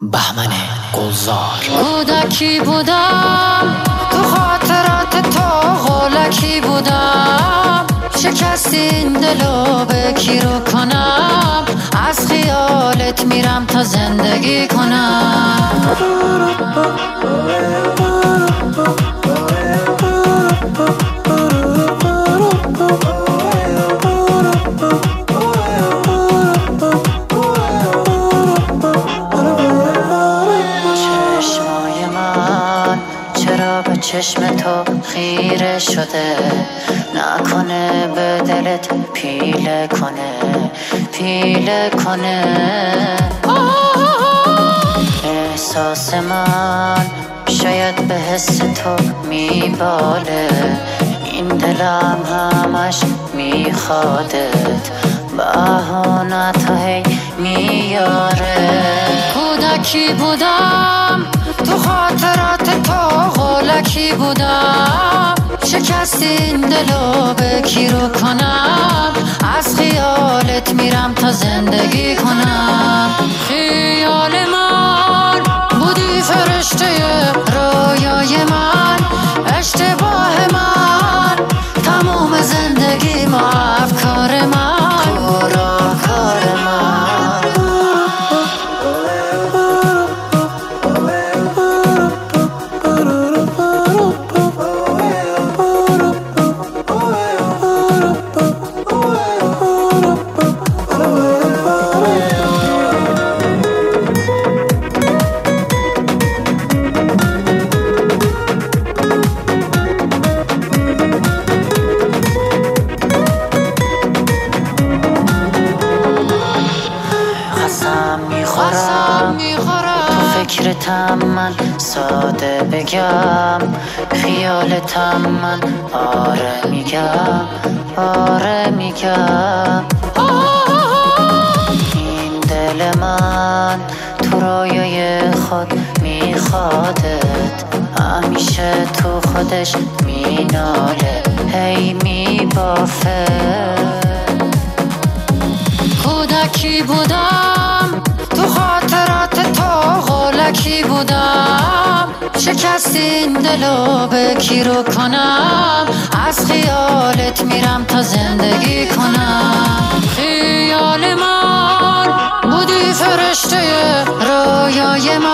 بهمن گلزار. کودکی بودم تو خاطرات تو غلکی بودم، شکست این دلو به کی رو کنم، از خیالت میرم تا زندگی کنم. چرا به چشم تو خیره شده، نکنه به دلت پیله کنه. احساس من شاید به حس تو میباله، این دلم همش میخوادت، بهانه تا هی میاره. کودکی بودم تو خاطرات تو غلکی بودم، شکست این دلو به کی رو کنم، از خیالت میرم تا زندگی کنم. خیال من بودی فرشته رویای من، اشتباه من تمام زندگی ما، افکار من کار من. تو فکرتم من ساده بگم، خیالتم من آره میگم. این دل من تو رویای خود میخوادت، همیشه تو خودش میناله، هی میبافه. کودکی بودم تو خاطرات تو غلکی بودم، شکست این دلو به کی رو کنم، از خیالت میرم تا زندگی کنم. خیال من بودی فرشته رویای من،